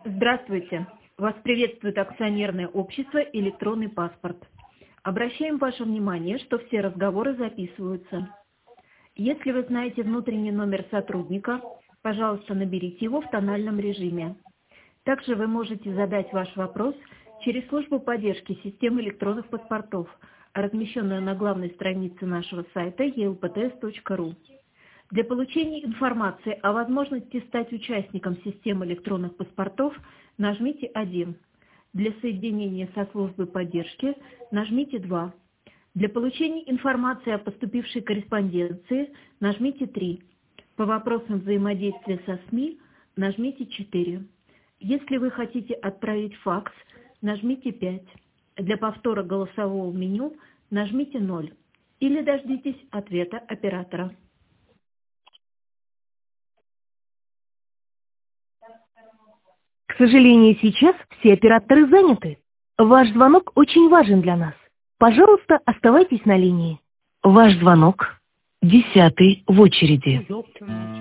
Здравствуйте! Вас приветствует акционерное общество «Электронный паспорт». Обращаем ваше внимание, что все разговоры записываются. Если вы знаете внутренний номер сотрудника, пожалуйста, наберите его в тональном режиме. Также вы можете задать ваш вопрос через службу поддержки системы электронных паспортов, размещенную на главной странице нашего сайта elpts.ru. Для получения информации о возможности стать участником системы электронных паспортов нажмите 1. Для соединения со службой поддержки нажмите 2. Для получения информации о поступившей корреспонденции нажмите 3. По вопросам взаимодействия со СМИ нажмите 4. Если вы хотите отправить факс, нажмите 5. Для повтора голосового меню нажмите 0. Или дождитесь ответа оператора. К сожалению, сейчас все операторы заняты. Ваш звонок очень важен для нас. Пожалуйста, оставайтесь на линии. Ваш звонок 10-й в очереди.